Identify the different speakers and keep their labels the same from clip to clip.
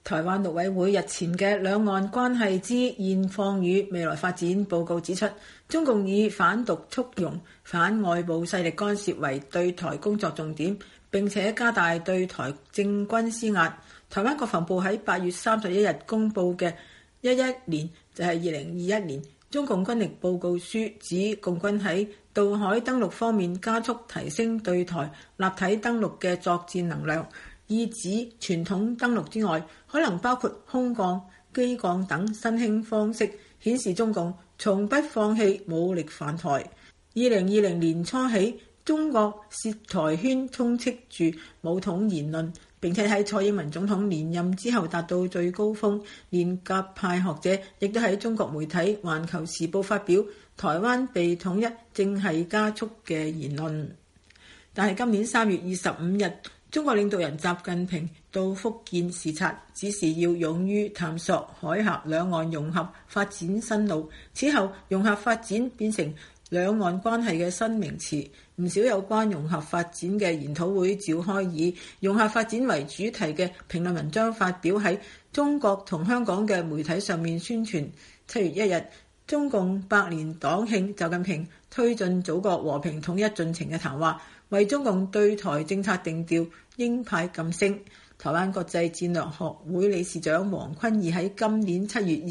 Speaker 1: 台灣陸委會日前嘅兩岸關係之現況與未來發展報告指出，中共以反獨促融、反外部勢力干涉為對台工作重點，並且加大對台政軍施壓。台灣國防部喺8月31日公佈嘅11年就係2021年中共軍力報告書指，共軍喺渡海登陸方面加速提升對台立體登陸嘅作戰能量。意指傳統登陸之外，可能包括空降、機降等新興方式，顯示中共從不放棄武力犯台。2020年初起，中國涉台圈充斥住武統言論，並且喺蔡英文總統連任之後達到最高峰。連鴿派學者亦都喺中國媒體《環球時報》發表台灣被統一正係加速嘅言論。但係今年3月25日，中國領導人習近平到福建視察，指示要勇於探索海峽兩岸融合發展新路。此後，融合發展變成兩岸關係嘅新名詞，唔少有關融合發展嘅研討會召開，以融合發展為主題嘅評論文章發表喺中國同香港嘅媒體上面宣傳。7月1日，中共百年黨慶，習近平推進祖國和平統一進程嘅談話，為中共對台政策定調，鷹派噤聲。台灣國際戰略學會理事長黃坤義喺今年7月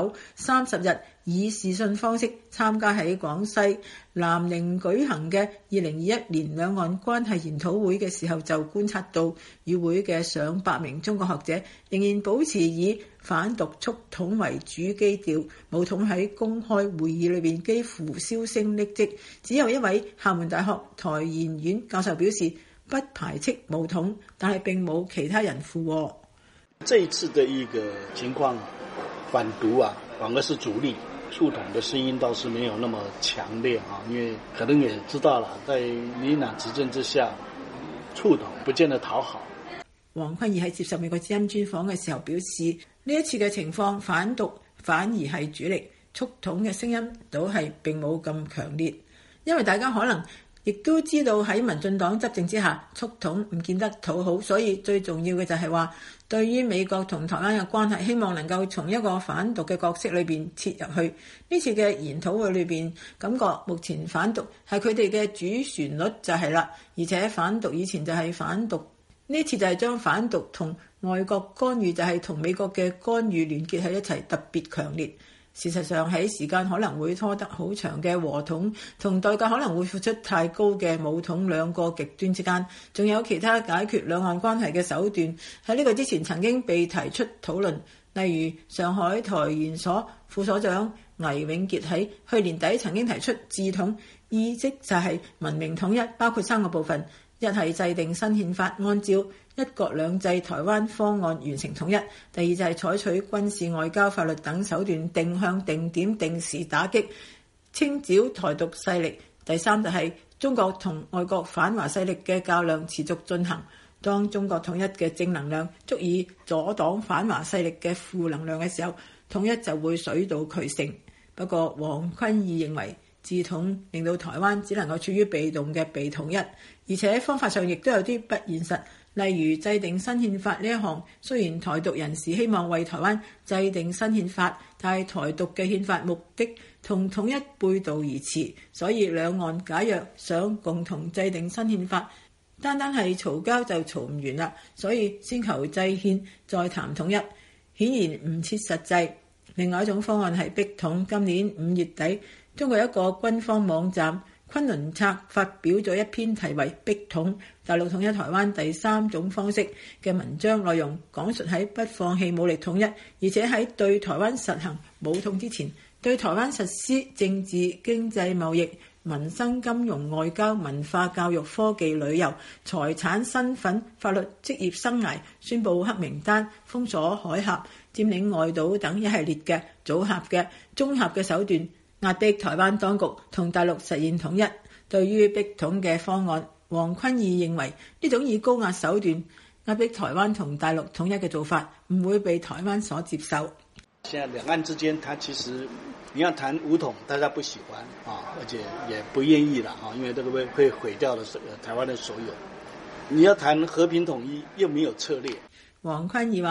Speaker 1: 29、30日以視訊方式參加喺廣西南寧舉行嘅2021年兩岸關係研討會嘅時候，就觀察到與會嘅上百名中國學者仍然保持以反獨促統為主基調，武統喺公開會議裏面幾乎銷聲匿跡。只有一位廈門大學台研院教授表示不排斥武統，但係並冇其他人附和。
Speaker 2: 這一次的一個情況，反獨反而是主力，促統的聲音倒是沒有那麼強烈因為可能也知道了，在民進黨執政之下，促統不見得討好。
Speaker 1: 黃坤義喺接受美國之音專訪嘅時候表示，呢一次嘅情況反獨反而係主力，促統嘅聲音倒係並冇咁強烈，因為大家可能亦都知道喺民進黨執政之下，促統唔見得討好，所以最重要嘅就係話，對於美國同台灣嘅關係，希望能夠從一個反獨嘅角色裏邊切入去。呢次嘅研討會裏邊，感覺目前反獨係佢哋嘅主旋律就係啦，而且反獨以前就係反獨，呢次就係將反獨同外國干預就係同美國嘅干預聯結喺一齊，特別強烈。事實上喺時間可能會拖得好長嘅和統同代價可能會付出太高嘅武統兩個極端之間，仲有其他解決兩岸關係嘅手段。喺呢個之前曾經被提出討論，例如上海台研所副所長倪永傑喺去年底曾經提出治統，意即就係文明統一，包括3個部分：一係制定新憲法，按照一國兩制台灣方案完成統一；第二就係採取軍事、外交、法律等手段定向、定點、定時打擊清剿台獨勢力；第三就係中國同外國反華勢力嘅較量持續進行。當中國統一嘅正能量足以阻擋反華勢力嘅負能量嘅時候，統一就會水到渠成。不過黃坤義認為，治統令到台灣只能夠處於被動嘅被統一，而且方法上亦都有啲不現實。例如制定新憲法呢一項，雖然台獨人士希望為台灣制定新憲法，但係台獨嘅憲法目的同統一背道而馳，所以兩岸假若想共同制定新憲法，單單係嘈交就嘈唔完啦，所以先求制憲再談統一，顯然唔切實際。另外一種方案係逼統。今年5月底，中國一個軍方網站昆侖策發表咗一篇題為《逼統：大陸統一台灣第3種方式》嘅文章，內容講述喺不放棄武力統一，而且喺對台灣實行武統之前，對台灣實施政治、經濟、貿易、民生、金融、外交、文化、教育、科技、旅遊、財產、身份、法律、職業生涯宣佈黑名單、封鎖海峽、佔領外島等一系列嘅組合嘅綜合嘅手段，壓迫台灣當局同大陸實現統一。對於逼統嘅方案，黃坤義認為呢種以高壓手段壓迫台灣同大陸統一嘅做法唔會被台灣所接受。
Speaker 2: 現在兩岸之間，它其實你要談武統，大家不喜歡而且也不願意了因為這個會毀掉了台灣的所有。你要談和平統一，又沒有策略。
Speaker 1: 黃坤義話：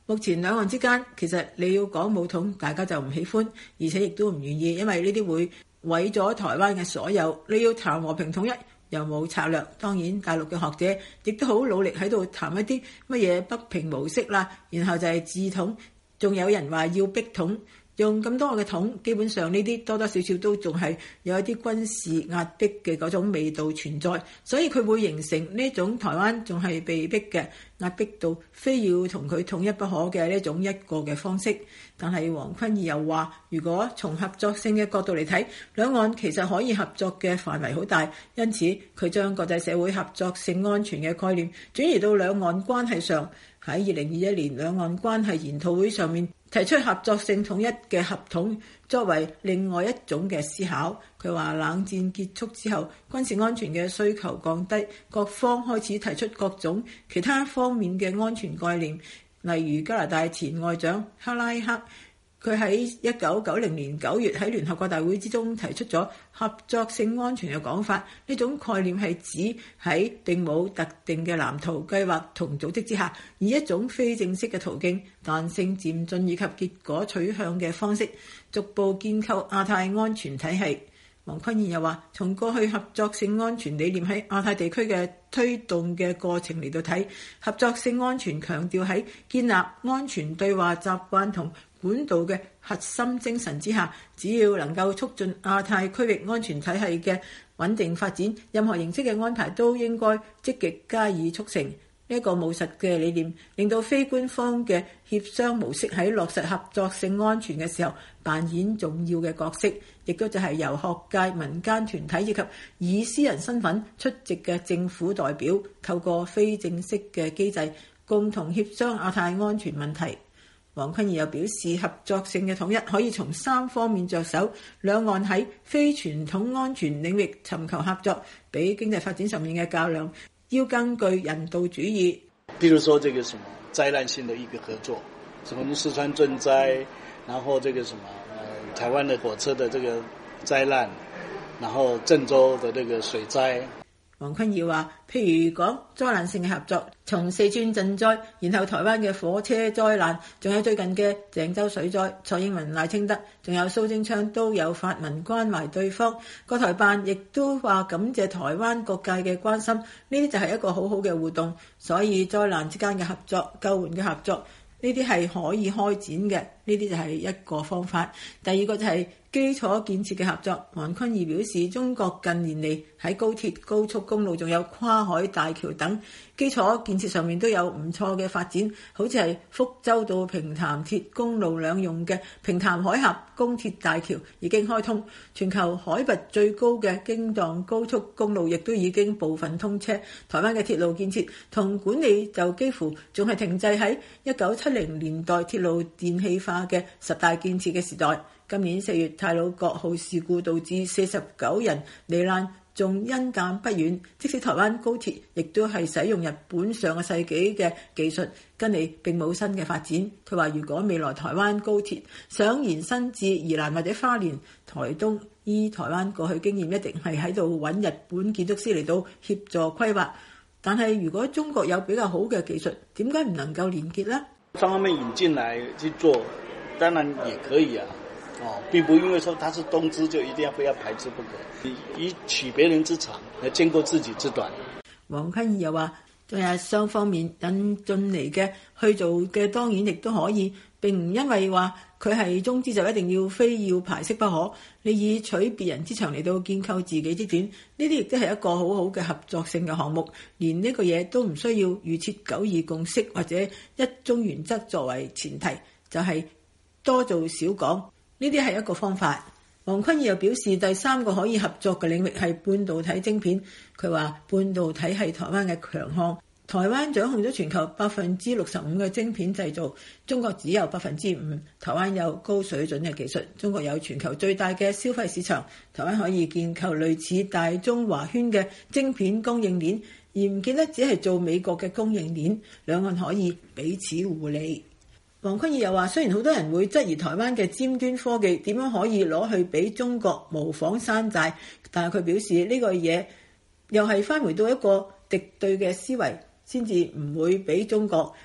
Speaker 1: 目前兩岸之間其實你要講武統，大家就唔喜歡，而且亦都唔願意，因為呢啲會毀咗台灣嘅所有。你要談和平統一又冇策略，當然大陸嘅學者亦都好努力喺度談一啲乜嘢北平模式啦，然後就係自統，仲有人話要逼統。用咁多嘅統，基本上呢啲多多少少都仲係有一啲軍事壓迫嘅嗰種味道存在，所以佢會形成呢種台灣仲係被逼嘅壓迫到非要同佢統一不可嘅呢種一個嘅方式。但係黃坤義又話，如果從合作性嘅角度嚟睇，兩岸其實可以合作嘅範圍好大，因此佢將國際社會合作性安全嘅概念轉移到兩岸關係上。喺2021年兩岸關係研討會上面提出合作性統一嘅合統作為另外一種嘅思考。佢話冷戰結束之後，軍事安全嘅需求降低，各方開始提出各種其他方面嘅安全概念，例如加拿大前外長克拉克，佢喺1990年9月喺聯合國大會之中提出咗合作性安全嘅講法。呢種概念係指喺並冇特定嘅藍圖計劃同組織之下，以一種非正式嘅途徑、彈性漸進以及結果取向嘅方式，逐步建構亞太安全體系。黃坤義又話，從過去合作性安全理念喺亞太地區嘅推動嘅過程嚟到睇，合作性安全強調喺建立安全對話習慣同管道嘅核心精神之下，只要能夠促進亞太區域安全體系嘅穩定發展，任何形式嘅安排都應該積極加以促成。呢一個務實嘅理念，令到非官方嘅協商模式喺落實合作性安全嘅時候扮演重要嘅角色，亦都就係由學界、民間團體以及以私人身份出席嘅政府代表，透過非正式嘅機制，共同協商亞太安全問題。黃坤義又表示，合作性嘅統一可以從3方面着手，兩岸喺非傳統安全領域尋求合作，比經濟發展上面嘅較量要更具人道主義。
Speaker 2: 譬如說這個什麼災難性的一個合作，什麼四川震災，然後這個什麼台灣的火車的這個災難，然後鄭州的這個水災。
Speaker 1: 黃坤義話，譬如講災難性嘅合作，從四川震災，然後台灣嘅火車災難，仲有最近嘅鄭州水災，蔡英文、賴清德，仲有蘇貞昌都有發文關懷對方。國台辦亦都話感謝台灣各界嘅關心，呢啲就係一個好好嘅互動。所以災難之間嘅合作、救援嘅合作，呢啲係可以開展嘅，呢啲就係一個方法。第二個就係基礎建設嘅合作。黃坤義表示，中國近年嚟喺高鐵、高速公路仲有跨海大橋等基礎建設上面都有唔錯嘅發展，好似係福州到平潭鐵公路兩用嘅平潭海峽公鐵大橋已經開通，全球海拔最高嘅京藏高速公路亦都已經部分通車。台灣嘅鐵路建設同管理就幾乎仲係停滯喺1970年代鐵路電氣化嘅10大建設嘅時代。今年4月太魯閣號事故導致49人罹難，仲因鑑不遠。即使台灣高鐵亦都係使用日本上個世紀嘅技術，跟嚟並冇新嘅發展。佢話如果未來台灣高鐵想延伸至宜蘭或者花蓮、台東，依台灣過去經驗，一定係喺度揾日本建築師嚟到協助規劃。但係如果中國有比較好嘅技術，點解唔能夠連結呢？
Speaker 2: 方面引進來去做，當然也可以啊。並不因為說他是東資就一定要非要排斥不可，以取別人之長來兼顧自己之短。
Speaker 1: 黃坤義又話，仲有雙方面引進嚟嘅去做嘅，當然亦都可以，並唔因為話佢係中資就一定要非要排斥不可。你以取別人之長嚟到建構自己之短，呢啲亦都係一個好好嘅合作性嘅項目。連呢個嘢都唔需要預設9·2共識或者一中原則作為前提，就係多做少講。呢啲係一個方法。黃坤義又表示，第三個可以合作嘅領域係半導體晶片。佢話半導體係台灣嘅強項，台灣掌控咗全球65%嘅晶片製造，中國只有5%。台灣有高水準嘅技術，中國有全球最大嘅消費市場，台灣可以建構類似大中華圈嘅晶片供應鏈，而唔見得只係做美國嘅供應鏈，兩岸可以彼此互利。黃坤義又話，雖然好多人會質疑台灣嘅尖端科技點樣可以攞去俾中國模仿山寨，但係佢表示呢個嘢又係返回到一個敵對嘅思維，先至唔會俾中國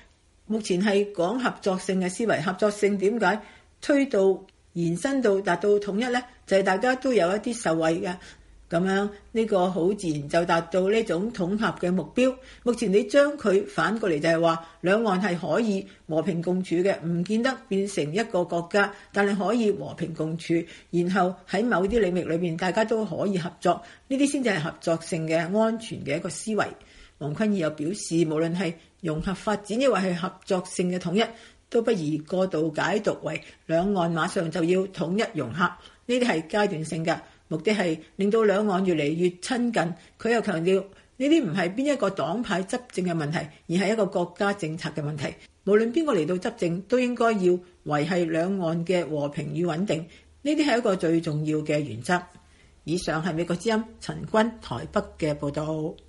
Speaker 1: 目前係講合作性嘅思維，合作性點解推到延伸到達到統一呢？就係大家都有一啲受惠嘅，咁樣呢個好自然就達到呢種統合嘅目標。目前你將佢反過嚟就係話兩岸係可以和平共處嘅，唔見得變成一個國家，但係可以和平共處，然後喺某啲領域裏面大家都可以合作，呢啲先至係合作性嘅安全嘅一個思維。黃坤義又表示，無論係融合發展抑或係合作性嘅統一，都不宜過度解讀為兩岸馬上就要統一融合，呢啲係階段性嘅，目的係令到兩岸越嚟越親近。佢又強調呢啲唔係邊一個黨派執政嘅問題，而係一個國家政策嘅問題。無論邊個嚟到執政，都應該要維繫兩岸嘅和平與穩定，呢啲係一個最重要嘅原則。以上係美國之音陳君台北嘅報導。